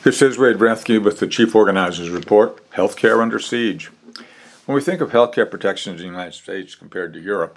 This is Wade Rathke with the Chief Organizer's Report, Healthcare Under Siege. When we think of healthcare protections in the United States compared to Europe,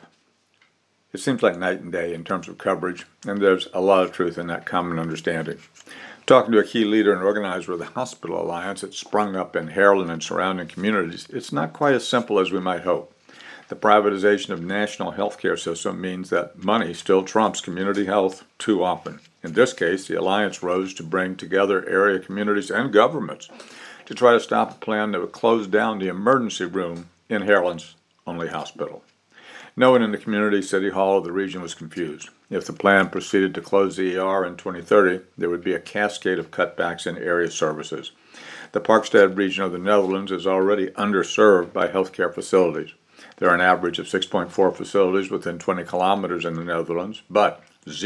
it seems like night and day in terms of coverage, and there's a lot of truth in that common understanding. Talking to a key leader and organizer of the Hospital Alliance that sprung up in Harlan and surrounding communities, it's not quite as simple as we might hope. The privatization of national healthcare system means that money still trumps community health too often. In this case, the Alliance rose to bring together area communities and governments to try to stop a plan that would close down the emergency room in Harlan's only hospital. No one in the community, city hall, or the region was confused. If the plan proceeded to close the ER in 2030, there would be a cascade of cutbacks in area services. The Parkstad region of the Netherlands is already underserved by healthcare facilities. There are an average of 6.4 facilities within 20 kilometers in the Netherlands, but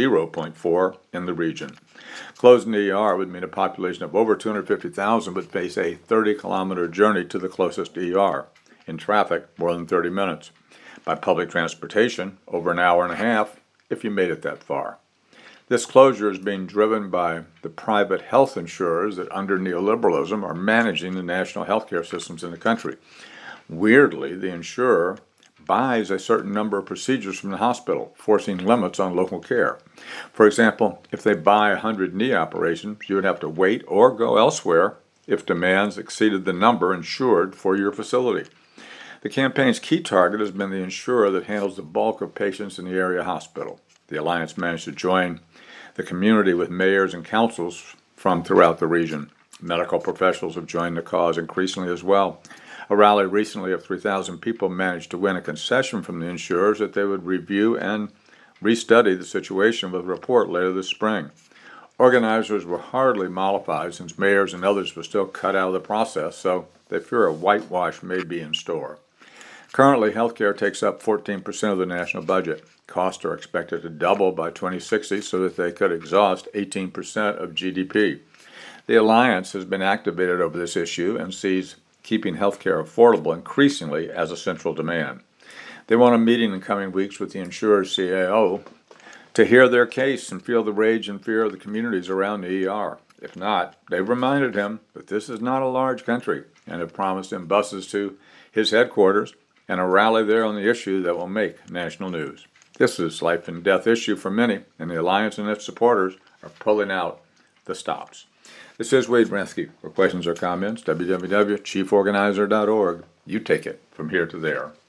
0.4 in the region. Closing the ER would mean a population of over 250,000 would face a 30-kilometer journey to the closest ER. In traffic, more than 30 minutes. By public transportation, over an hour and a half, if you made it that far. This closure is being driven by the private health insurers that, under neoliberalism, are managing the national healthcare systems in the country. Weirdly, the insurer buys a certain number of procedures from the hospital, forcing limits on local care. For example, if they buy 100 knee operations, you would have to wait or go elsewhere if demands exceeded the number insured for your facility. The campaign's key target has been the insurer that handles the bulk of patients in the area hospital. The Alliance managed to join the community with mayors and councils from throughout the region. Medical professionals have joined the cause increasingly as well. A rally recently of 3,000 people managed to win a concession from the insurers that they would review and restudy the situation with a report later this spring. Organizers were hardly mollified since mayors and others were still cut out of the process, so they fear a whitewash may be in store. Currently, healthcare takes up 14% of the national budget. Costs are expected to double by 2060 so that they could exhaust 18% of GDP. The Alliance has been activated over this issue and sees keeping healthcare affordable increasingly as a central demand. They want a meeting in coming weeks with the insurer's CAO to hear their case and feel the rage and fear of the communities around the ER. If not, they've reminded him that this is not a large country and have promised him buses to his headquarters and a rally there on the issue that will make national news. This is a life and death issue for many, and the Alliance and its supporters are pulling out the stops. This is Wade Rathke. For questions or comments, www.chieforganizer.org. You take it from here to there.